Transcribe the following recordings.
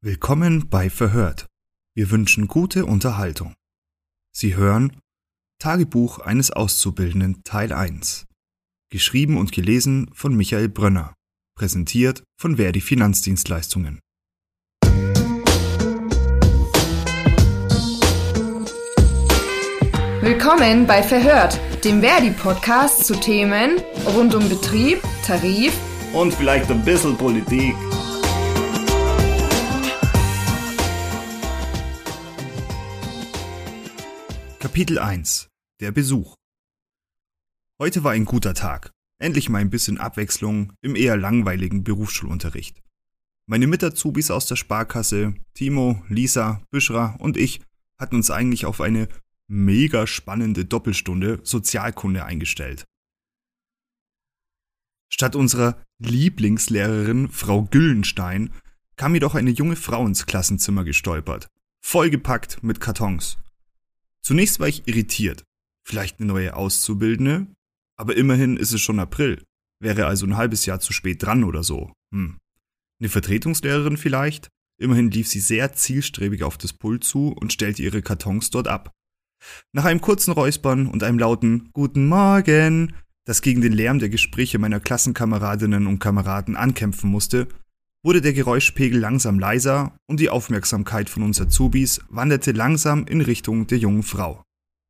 Willkommen bei Verhört. Wir wünschen gute Unterhaltung. Sie hören Tagebuch eines Auszubildenden Teil 1. Geschrieben und gelesen von Michael Brönner. Präsentiert von Verdi Finanzdienstleistungen. Willkommen bei Verhört, dem Verdi-Podcast zu Themen rund um Betrieb, Tarif und vielleicht ein bisschen Politik. Kapitel 1. Der Besuch. Heute war ein guter Tag. Endlich mal ein bisschen Abwechslung im eher langweiligen Berufsschulunterricht. Meine Mit-Azubis aus der Sparkasse, Timo, Lisa, Büschra und ich hatten uns eigentlich auf eine mega spannende Doppelstunde Sozialkunde eingestellt. Statt unserer Lieblingslehrerin Frau Güllenstein kam jedoch eine junge Frau ins Klassenzimmer gestolpert, vollgepackt mit Kartons. Zunächst war ich irritiert. Vielleicht eine neue Auszubildende? Aber immerhin ist es schon April. Wäre also ein halbes Jahr zu spät dran oder so. Eine Vertretungslehrerin vielleicht? Immerhin lief sie sehr zielstrebig auf das Pult zu und stellte ihre Kartons dort ab. Nach einem kurzen Räuspern und einem lauten »Guten Morgen«, das gegen den Lärm der Gespräche meiner Klassenkameradinnen und Kameraden ankämpfen musste, wurde der Geräuschpegel langsam leiser und die Aufmerksamkeit von uns Azubis wanderte langsam in Richtung der jungen Frau.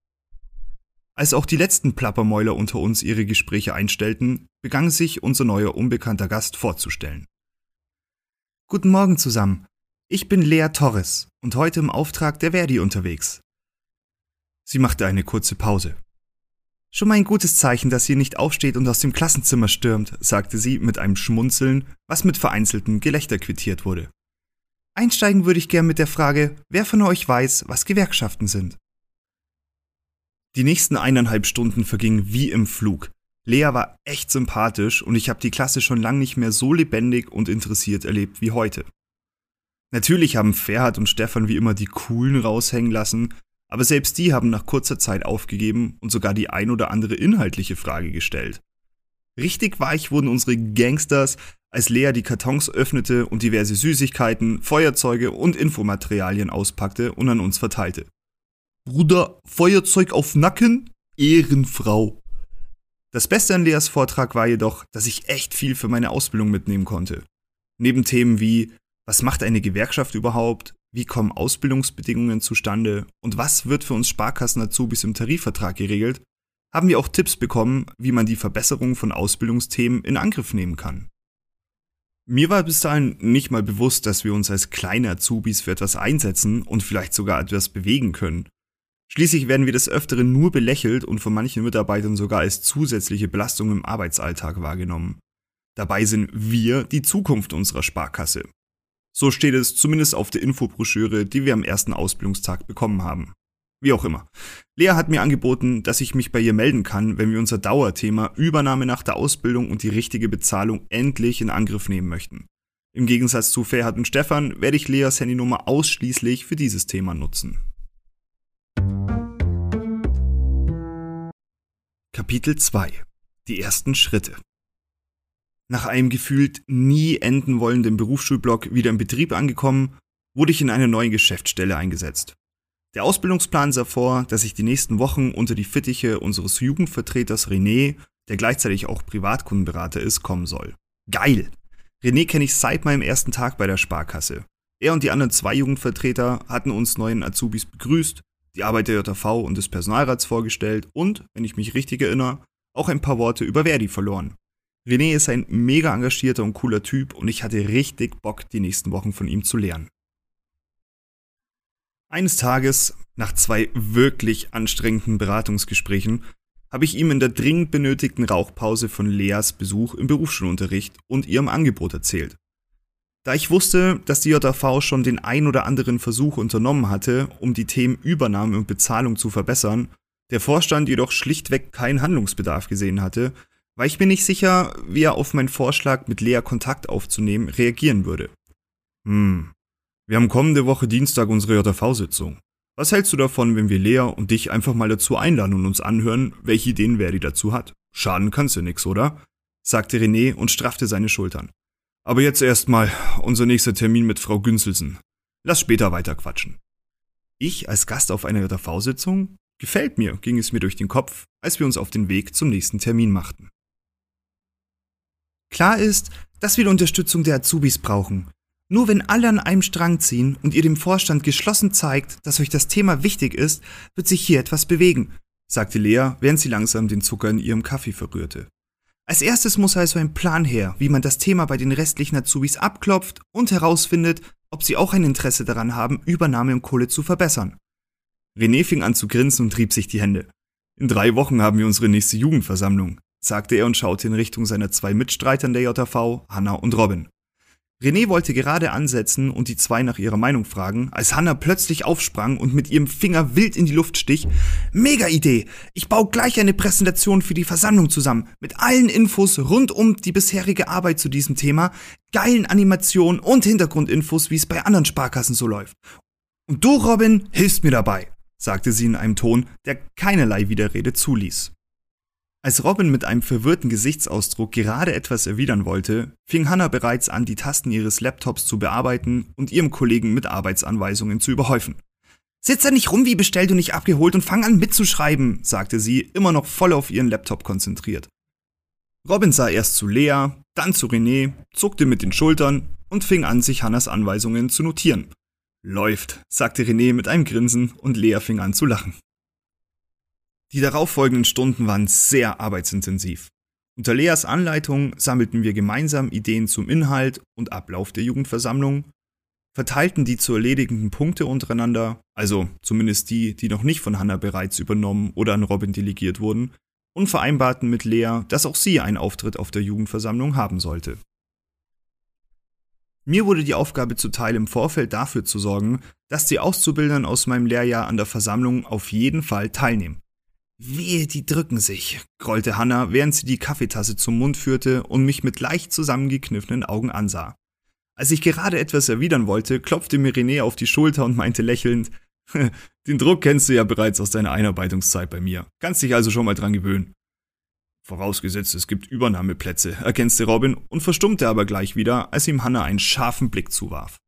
Als auch die letzten Plappermäuler unter uns ihre Gespräche einstellten, begann sich unser neuer unbekannter Gast vorzustellen. »Guten Morgen zusammen, ich bin Lea Torres und heute im Auftrag der Verdi unterwegs.« Sie machte eine kurze Pause. »Schon mal ein gutes Zeichen, dass ihr nicht aufsteht und aus dem Klassenzimmer stürmt«, sagte sie mit einem Schmunzeln, was mit vereinzeltem Gelächter quittiert wurde. »Einsteigen würde ich gern mit der Frage, wer von euch weiß, was Gewerkschaften sind?« Die nächsten 1,5 Stunden vergingen wie im Flug. Lea war echt sympathisch und ich habe die Klasse schon lange nicht mehr so lebendig und interessiert erlebt wie heute. Natürlich haben Ferhat und Stefan wie immer die Coolen raushängen lassen, aber selbst die haben nach kurzer Zeit aufgegeben und sogar die ein oder andere inhaltliche Frage gestellt. Richtig weich wurden unsere Gangsters, als Lea die Kartons öffnete und diverse Süßigkeiten, Feuerzeuge und Infomaterialien auspackte und an uns verteilte. »Bruder, Feuerzeug auf Nacken? Ehrenfrau!« Das Beste an Leas Vortrag war jedoch, dass ich echt viel für meine Ausbildung mitnehmen konnte. Neben Themen wie, was macht eine Gewerkschaft überhaupt? Wie kommen Ausbildungsbedingungen zustande und was wird für uns Sparkassen-Azubis im Tarifvertrag geregelt, haben wir auch Tipps bekommen, wie man die Verbesserung von Ausbildungsthemen in Angriff nehmen kann. Mir war bis dahin nicht mal bewusst, dass wir uns als kleine Azubis für etwas einsetzen und vielleicht sogar etwas bewegen können. Schließlich werden wir des Öfteren nur belächelt und von manchen Mitarbeitern sogar als zusätzliche Belastung im Arbeitsalltag wahrgenommen. Dabei sind wir die Zukunft unserer Sparkasse. So steht es zumindest auf der Infobroschüre, die wir am ersten Ausbildungstag bekommen haben. Wie auch immer. Lea hat mir angeboten, dass ich mich bei ihr melden kann, wenn wir unser Dauerthema Übernahme nach der Ausbildung und die richtige Bezahlung endlich in Angriff nehmen möchten. Im Gegensatz zu Ferhat und Stefan werde ich Leas Handynummer ausschließlich für dieses Thema nutzen. Kapitel 2. Die ersten Schritte. Nach einem gefühlt nie enden wollenden Berufsschulblock wieder im Betrieb angekommen, wurde ich in eine neue Geschäftsstelle eingesetzt. Der Ausbildungsplan sah vor, dass ich die nächsten Wochen unter die Fittiche unseres Jugendvertreters René, der gleichzeitig auch Privatkundenberater ist, kommen soll. Geil! René kenne ich seit meinem ersten Tag bei der Sparkasse. Er und die anderen 2 Jugendvertreter hatten uns neuen Azubis begrüßt, die Arbeit der JV und des Personalrats vorgestellt und, wenn ich mich richtig erinnere, auch ein paar Worte über Verdi verloren. René ist ein mega engagierter und cooler Typ und ich hatte richtig Bock, die nächsten Wochen von ihm zu lernen. Eines Tages, nach 2 wirklich anstrengenden Beratungsgesprächen, habe ich ihm in der dringend benötigten Rauchpause von Leas Besuch im Berufsschulunterricht und ihrem Angebot erzählt. Da ich wusste, dass die JV schon den ein oder anderen Versuch unternommen hatte, um die Themen Übernahme und Bezahlung zu verbessern, der Vorstand jedoch schlichtweg keinen Handlungsbedarf gesehen hatte, war ich mir nicht sicher, wie er auf meinen Vorschlag, mit Lea Kontakt aufzunehmen, reagieren würde. Wir haben kommende Woche Dienstag unsere JV-Sitzung. Was hältst du davon, wenn wir Lea und dich einfach mal dazu einladen und uns anhören, welche Ideen Verdi dazu hat? Schaden kann's ja nix, oder? Sagte René und straffte seine Schultern. Aber jetzt erstmal unser nächster Termin mit Frau Günzelsen. Lass später weiter quatschen. Ich als Gast auf einer JV-Sitzung? Gefällt mir, ging es mir durch den Kopf, als wir uns auf den Weg zum nächsten Termin machten. Klar ist, dass wir die Unterstützung der Azubis brauchen. Nur wenn alle an einem Strang ziehen und ihr dem Vorstand geschlossen zeigt, dass euch das Thema wichtig ist, wird sich hier etwas bewegen, sagte Lea, während sie langsam den Zucker in ihrem Kaffee verrührte. Als erstes muss also ein Plan her, wie man das Thema bei den restlichen Azubis abklopft und herausfindet, ob sie auch ein Interesse daran haben, Übernahme und Kohle zu verbessern. René fing an zu grinsen und rieb sich die Hände. In 3 Wochen haben wir unsere nächste Jugendversammlung, sagte er und schaute in Richtung seiner 2 Mitstreiter in der JV, Hanna und Robin. René wollte gerade ansetzen und die 2 nach ihrer Meinung fragen, als Hanna plötzlich aufsprang und mit ihrem Finger wild in die Luft stich. Mega Idee! Ich baue gleich eine Präsentation für die Versammlung zusammen, mit allen Infos rund um die bisherige Arbeit zu diesem Thema, geilen Animationen und Hintergrundinfos, wie es bei anderen Sparkassen so läuft. Und du, Robin, hilfst mir dabei, sagte sie in einem Ton, der keinerlei Widerrede zuließ. Als Robin mit einem verwirrten Gesichtsausdruck gerade etwas erwidern wollte, fing Hanna bereits an, die Tasten ihres Laptops zu bearbeiten und ihrem Kollegen mit Arbeitsanweisungen zu überhäufen. »Sitz da nicht rum wie bestellt und nicht abgeholt und fang an mitzuschreiben«, sagte sie, immer noch voll auf ihren Laptop konzentriert. Robin sah erst zu Lea, dann zu René, zuckte mit den Schultern und fing an, sich Hannas Anweisungen zu notieren. »Läuft«, sagte René mit einem Grinsen und Lea fing an zu lachen. Die darauffolgenden Stunden waren sehr arbeitsintensiv. Unter Leas Anleitung sammelten wir gemeinsam Ideen zum Inhalt und Ablauf der Jugendversammlung, verteilten die zu erledigenden Punkte untereinander, also zumindest die, die noch nicht von Hanna bereits übernommen oder an Robin delegiert wurden, und vereinbarten mit Lea, dass auch sie einen Auftritt auf der Jugendversammlung haben sollte. Mir wurde die Aufgabe zuteil, im Vorfeld dafür zu sorgen, dass die Auszubildenden aus meinem Lehrjahr an der Versammlung auf jeden Fall teilnehmen. »Wehe, die drücken sich«, grollte Hanna, während sie die Kaffeetasse zum Mund führte und mich mit leicht zusammengekniffenen Augen ansah. Als ich gerade etwas erwidern wollte, klopfte mir René auf die Schulter und meinte lächelnd, »Den Druck kennst du ja bereits aus deiner Einarbeitungszeit bei mir, kannst dich also schon mal dran gewöhnen.« »Vorausgesetzt, es gibt Übernahmeplätze«, ergänzte Robin und verstummte aber gleich wieder, als ihm Hanna einen scharfen Blick zuwarf.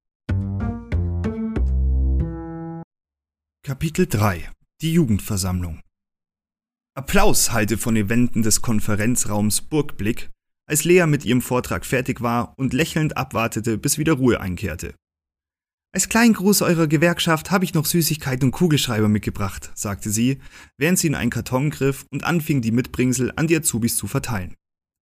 Kapitel 3 – Die Jugendversammlung. Applaus hallte von den Wänden des Konferenzraums Burgblick, als Lea mit ihrem Vortrag fertig war und lächelnd abwartete, bis wieder Ruhe einkehrte. »Als kleinen Gruß eurer Gewerkschaft habe ich noch Süßigkeiten und Kugelschreiber mitgebracht«, sagte sie, während sie in einen Karton griff und anfing, die Mitbringsel an die Azubis zu verteilen.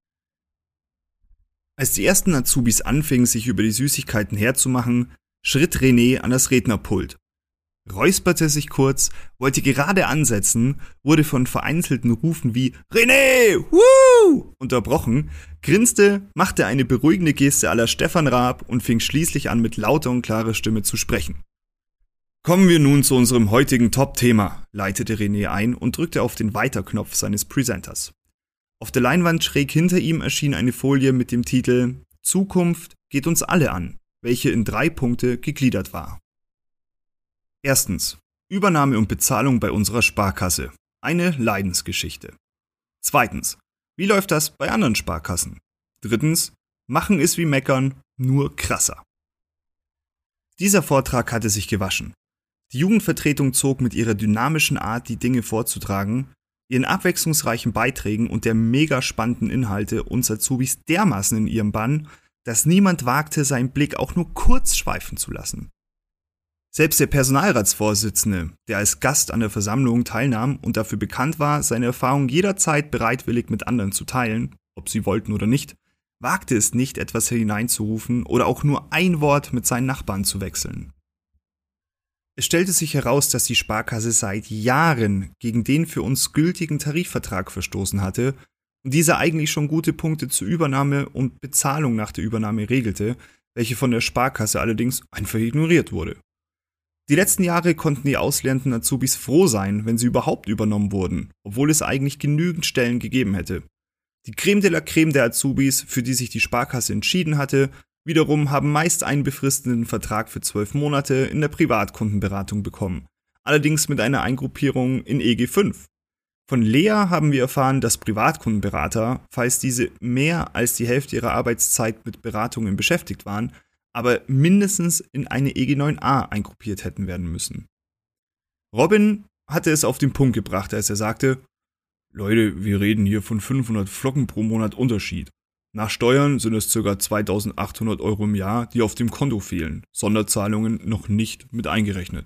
Als die ersten Azubis anfingen, sich über die Süßigkeiten herzumachen, schritt René an das Rednerpult, räusperte sich kurz, wollte gerade ansetzen, wurde von vereinzelten Rufen wie »René! Woo!« unterbrochen, grinste, machte eine beruhigende Geste à la Stefan Raab und fing schließlich an, mit lauter und klarer Stimme zu sprechen. »Kommen wir nun zu unserem heutigen Top-Thema«, leitete René ein und drückte auf den Weiter-Knopf seines Presenters. Auf der Leinwand schräg hinter ihm erschien eine Folie mit dem Titel »Zukunft geht uns alle an«, welche in 3 Punkte gegliedert war. Erstens. Übernahme und Bezahlung bei unserer Sparkasse. Eine Leidensgeschichte. Zweitens. Wie läuft das bei anderen Sparkassen? Drittens. Machen ist wie meckern, nur krasser. Dieser Vortrag hatte sich gewaschen. Die Jugendvertretung zog mit ihrer dynamischen Art, die Dinge vorzutragen, ihren abwechslungsreichen Beiträgen und der mega spannenden Inhalte uns Azubis dermaßen in ihrem Bann, dass niemand wagte, seinen Blick auch nur kurz schweifen zu lassen. Selbst der Personalratsvorsitzende, der als Gast an der Versammlung teilnahm und dafür bekannt war, seine Erfahrungen jederzeit bereitwillig mit anderen zu teilen, ob sie wollten oder nicht, wagte es nicht, etwas hineinzurufen oder auch nur ein Wort mit seinen Nachbarn zu wechseln. Es stellte sich heraus, dass die Sparkasse seit Jahren gegen den für uns gültigen Tarifvertrag verstoßen hatte und dieser eigentlich schon gute Punkte zur Übernahme und Bezahlung nach der Übernahme regelte, welche von der Sparkasse allerdings einfach ignoriert wurde. Die letzten Jahre konnten die auslernenden Azubis froh sein, wenn sie überhaupt übernommen wurden, obwohl es eigentlich genügend Stellen gegeben hätte. Die Creme de la Creme der Azubis, für die sich die Sparkasse entschieden hatte, wiederum haben meist einen befristeten Vertrag für 12 Monate in der Privatkundenberatung bekommen, allerdings mit einer Eingruppierung in EG 5. Von Lea haben wir erfahren, dass Privatkundenberater, falls diese mehr als die Hälfte ihrer Arbeitszeit mit Beratungen beschäftigt waren, aber mindestens in eine EG 9a eingruppiert hätten werden müssen. Robin hatte es auf den Punkt gebracht, als er sagte: Leute, wir reden hier von 500 Flocken pro Monat Unterschied. Nach Steuern sind es ca. 2.800 Euro im Jahr, die auf dem Konto fehlen, Sonderzahlungen noch nicht mit eingerechnet.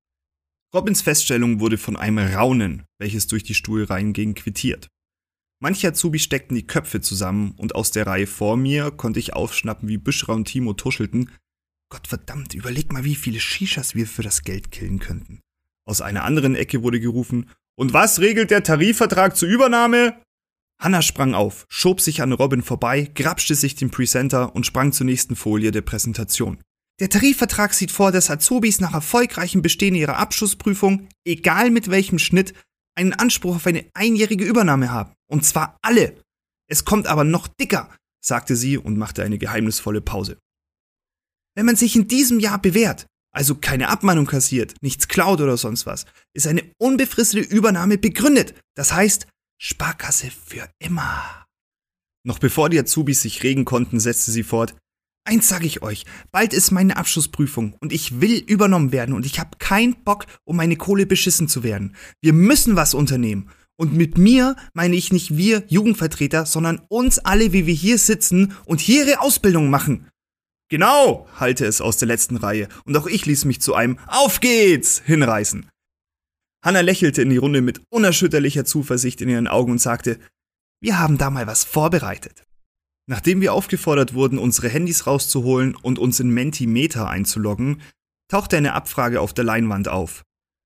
Robins Feststellung wurde von einem Raunen, welches durch die Stuhlreihen ging, quittiert. Manche Azubis steckten die Köpfe zusammen und aus der Reihe vor mir konnte ich aufschnappen, wie Büschra und Timo tuschelten: Gottverdammt, überleg mal, wie viele Shishas wir für das Geld killen könnten. Aus einer anderen Ecke wurde gerufen: Und was regelt der Tarifvertrag zur Übernahme? Hanna sprang auf, schob sich an Robin vorbei, grapschte sich den Presenter und sprang zur nächsten Folie der Präsentation. Der Tarifvertrag sieht vor, dass Azubis nach erfolgreichem Bestehen ihrer Abschlussprüfung, egal mit welchem Schnitt, einen Anspruch auf eine einjährige Übernahme haben. Und zwar alle. Es kommt aber noch dicker, sagte sie und machte eine geheimnisvolle Pause. Wenn man sich in diesem Jahr bewährt, also keine Abmahnung kassiert, nichts klaut oder sonst was, ist eine unbefristete Übernahme begründet. Das heißt, Sparkasse für immer. Noch bevor die Azubis sich regen konnten, setzte sie fort: Eins sage ich euch, bald ist meine Abschlussprüfung und ich will übernommen werden und ich habe keinen Bock, um meine Kohle beschissen zu werden. Wir müssen was unternehmen. Und mit mir meine ich nicht wir Jugendvertreter, sondern uns alle, wie wir hier sitzen und hier ihre Ausbildung machen. Genau, hallte es aus der letzten Reihe und auch ich ließ mich zu einem Auf geht's hinreißen. Hanna lächelte in die Runde mit unerschütterlicher Zuversicht in ihren Augen und sagte: Wir haben da mal was vorbereitet. Nachdem wir aufgefordert wurden, unsere Handys rauszuholen und uns in Mentimeter einzuloggen, tauchte eine Abfrage auf der Leinwand auf.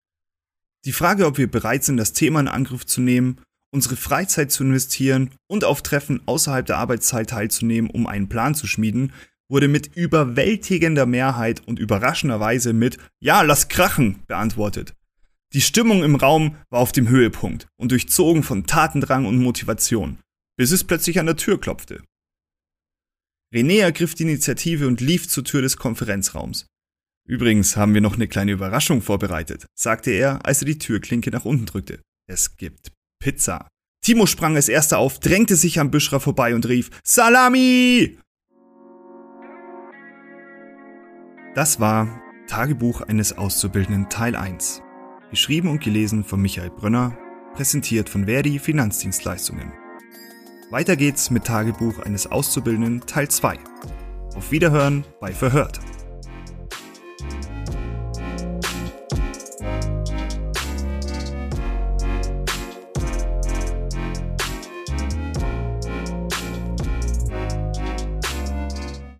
Die Frage, ob wir bereit sind, das Thema in Angriff zu nehmen, unsere Freizeit zu investieren und auf Treffen außerhalb der Arbeitszeit teilzunehmen, um einen Plan zu schmieden, wurde mit überwältigender Mehrheit und überraschenderweise mit Ja, lass krachen beantwortet. Die Stimmung im Raum war auf dem Höhepunkt und durchzogen von Tatendrang und Motivation, bis es plötzlich an der Tür klopfte. René ergriff die Initiative und lief zur Tür des Konferenzraums. Übrigens haben wir noch eine kleine Überraschung vorbereitet, sagte er, als er die Türklinke nach unten drückte. Es gibt Pizza. Timo sprang als erster auf, drängte sich an Büschra vorbei und rief: Salami! Das war Tagebuch eines Auszubildenden Teil 1. Geschrieben und gelesen von Michael Brönner, präsentiert von Verdi Finanzdienstleistungen. Weiter geht's mit Tagebuch eines Auszubildenden Teil 2. Auf Wiederhören bei Verhört.